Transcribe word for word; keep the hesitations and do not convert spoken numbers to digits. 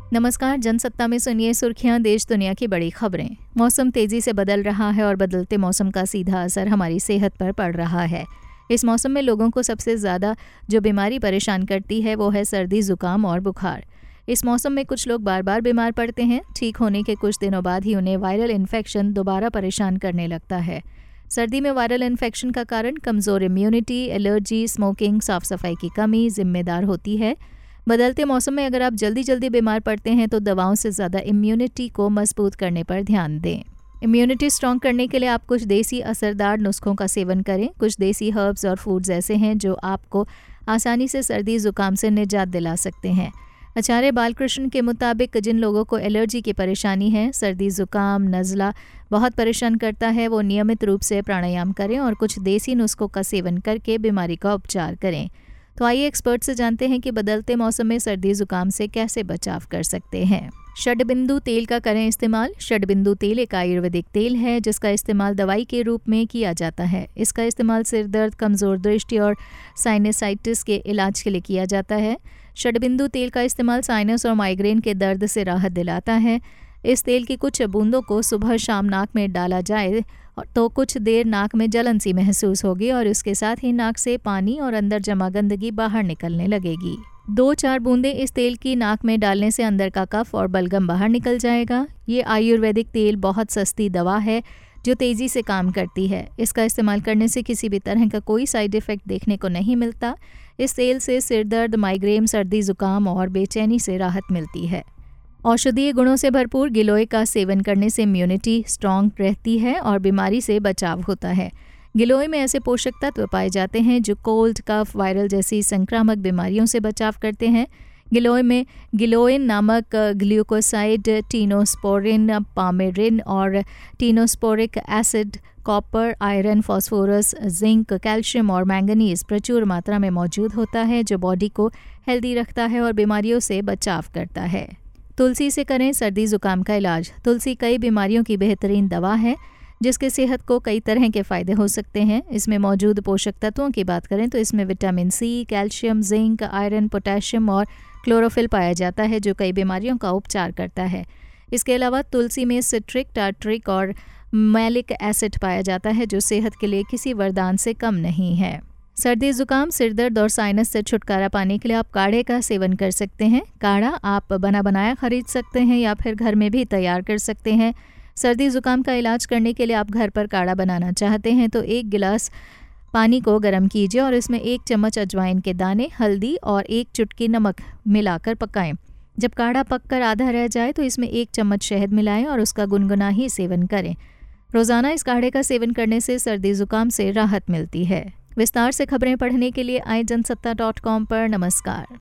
नमस्कार। जनसत्ता में सुनिए सुर्खियां, देश दुनिया की बड़ी खबरें। मौसम तेजी से बदल रहा है और बदलते मौसम का सीधा असर हमारी सेहत पर पड़ रहा है। इस मौसम में लोगों को सबसे ज़्यादा जो बीमारी परेशान करती है वो है सर्दी, जुकाम और बुखार। इस मौसम में कुछ लोग बार बार बीमार पड़ते हैं। ठीक होने के कुछ दिनों बाद ही उन्हें वायरल इन्फेक्शन दोबारा परेशान करने लगता है। सर्दी में वायरल इन्फेक्शन का कारण कमज़ोर इम्यूनिटी, एलर्जी, स्मोकिंग, साफ सफाई की कमी जिम्मेदार होती है। बदलते मौसम में अगर आप जल्दी जल्दी बीमार पड़ते हैं तो दवाओं से ज़्यादा इम्यूनिटी को मजबूत करने पर ध्यान दें। इम्यूनिटी स्ट्रॉन्ग करने के लिए आप कुछ देसी असरदार नुस्खों का सेवन करें। कुछ देसी हर्ब्स और फूड्स ऐसे हैं जो आपको आसानी से सर्दी जुकाम से निजात दिला सकते हैं। आचार्य बालकृष्ण के मुताबिक जिन लोगों को एलर्जी की परेशानी है, सर्दी जुकाम, नज़ला बहुत परेशान करता है, वो नियमित रूप से प्राणायाम करें और कुछ देसी नुस्खों का सेवन करके बीमारी का उपचार करें। तो आइए एक्सपर्ट से जानते हैं कि बदलते मौसम में सर्दी जुकाम से कैसे बचाव कर सकते हैं। षडबिंदु तेल का करें इस्तेमाल। षडबिंदु तेल एक आयुर्वेदिक तेल है जिसका इस्तेमाल दवाई के रूप में किया जाता है। इसका इस्तेमाल सिर दर्द, कमज़ोर दृष्टि और साइनसाइटिस के इलाज के लिए किया जाता है। षडबिंदु तेल का इस्तेमाल साइनस और माइग्रेन के दर्द से राहत दिलाता है। इस तेल की कुछ बूंदों को सुबह शाम नाक में डाला जाए तो कुछ देर नाक में जलन सी महसूस होगी और इसके साथ ही नाक से पानी और अंदर जमा गंदगी बाहर निकलने लगेगी। दो चार बूंदें इस तेल की नाक में डालने से अंदर का कफ और बलगम बाहर निकल जाएगा। ये आयुर्वेदिक तेल बहुत सस्ती दवा है जो तेज़ी से काम करती है। इसका इस्तेमाल करने से किसी भी तरह का कोई साइड इफ़ेक्ट देखने को नहीं मिलता। इस तेल से सिर दर्द, माइग्रेन, सर्दी जुकाम और बेचैनी से राहत मिलती है। औषधीय गुणों से भरपूर गिलोय का सेवन करने से इम्यूनिटी स्ट्रॉन्ग रहती है और बीमारी से बचाव होता है। गिलोय में ऐसे पोषक तत्व पाए जाते हैं जो कोल्ड, कफ, वायरल जैसी संक्रामक बीमारियों से बचाव करते हैं। गिलोय में गिलोइन नामक ग्लूकोसाइड, टीनोस्पोरिन, पामेरिन और tinosporic acid, copper, iron, phosphorus, zinc, calcium और मैंगनीज प्रचुर मात्रा में मौजूद होता है जो बॉडी को हेल्दी रखता है और बीमारियों से बचाव करता है। तुलसी से करें सर्दी जुकाम का इलाज। तुलसी कई बीमारियों की बेहतरीन दवा है जिसके सेहत को कई तरह के फ़ायदे हो सकते हैं। इसमें मौजूद पोषक तत्वों की बात करें तो इसमें vitamin C, calcium, zinc, iron, potassium और क्लोरोफिल पाया जाता है जो कई बीमारियों का उपचार करता है। इसके अलावा तुलसी में सिट्रिक, टार्ट्रिक और मैलिक एसिड पाया जाता है जो सेहत के लिए किसी वरदान से कम नहीं है। सर्दी जुकाम, सिरदर्द और साइनस से छुटकारा पाने के लिए आप काढ़े का सेवन कर सकते हैं। काढ़ा आप बना बनाया खरीद सकते हैं या फिर घर में भी तैयार कर सकते हैं। सर्दी जुकाम का इलाज करने के लिए आप घर पर काढ़ा बनाना चाहते हैं तो एक गिलास पानी को गर्म कीजिए और इसमें एक चम्मच अजवाइन के दाने, हल्दी और एक चुटकी नमक मिलाकर पकाएं। जब काढ़ा पककर आधा रह जाए तो इसमें एक चम्मच शहद मिलाएं और उसका गुनगुना ही सेवन करें। रोज़ाना इस काढ़े का सेवन करने से सर्दी जुकाम से राहत मिलती है। विस्तार से खबरें पढ़ने के लिए आए जनसत्ता डॉट कॉम पर। नमस्कार।